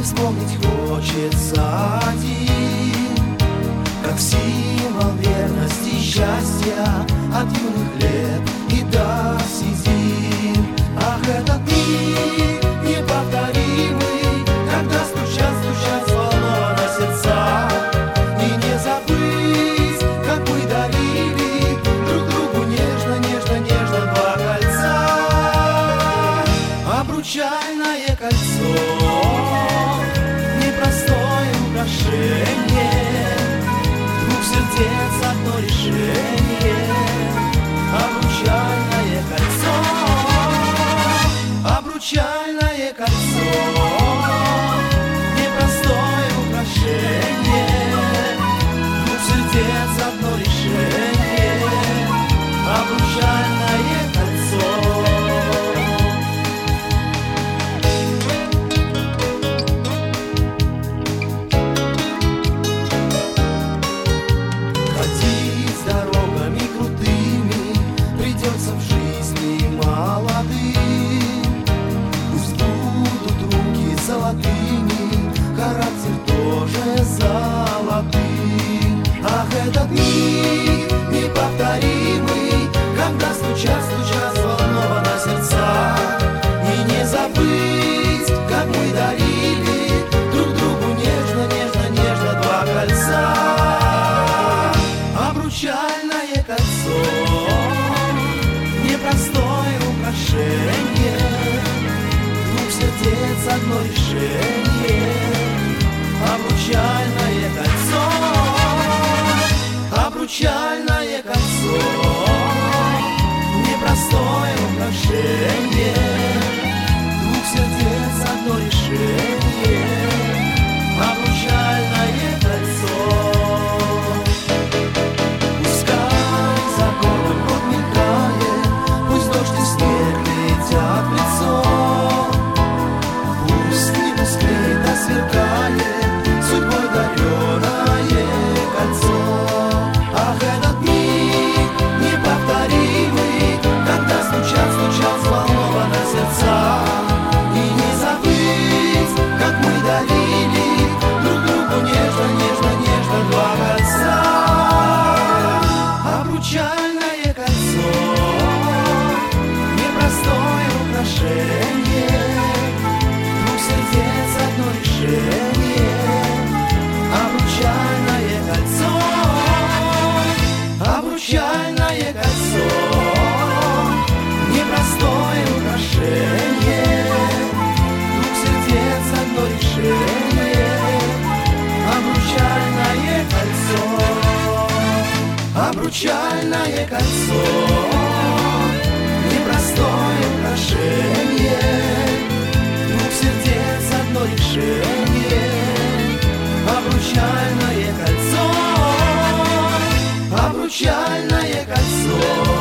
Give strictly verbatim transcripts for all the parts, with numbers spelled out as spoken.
вспомнить хочется один, как символ верности и счастья от юных лет и до седин. Ах, этот миг неповторимый, когда стучат, стучат взволнованно сердца, и не забыть, как мы дарили друг другу нежно, нежно, нежно два кольца. Обручальное кольцо, непростое украшение, двух сердец одно решение. Обручальное кольцо, обручальное кольцо, непростое украшение, двух сердец одно решение. Обручальное кольцо. Характер тоже золотым. Ах, этот миг неповторимый, когда стучат, стучат взволнованно сердца, и не забыть, как мы дарили друг другу нежно, нежно, нежно два кольца. Обручальное кольцо, непростое украшение, двух сердец одно решение. Обручальное кольцо, обручальное кольцо, непростое украшение, двух сердец одно решение. Обручальное кольцо. Пускай за городом год мелькает, пусть дождь и снег летят в лицо, пусть не тускнеет, а сверкает судьбой даренное кольцо. Ах, этот миг неповторимый, когда стучат, стучат взволнованно сердца, и не забыть, как мы дарили друг другу нежно, нежно, нежно два кольца. Обручальное кольцо, непростое украшение, двух сердец одно решение. Обручальное кольцо, обручальное кольцо, непростое украшение, двух сердец одно решение. Обручальное кольцо, обручальное кольцо, непростое украшение, двух сердец одно решение. Обручальное кольцо, обручальное кольцо,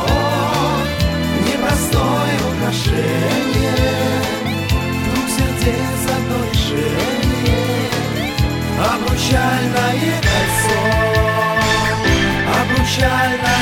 непростое украшение, двух сердец одно решение. Обручальное кольцо, обручальное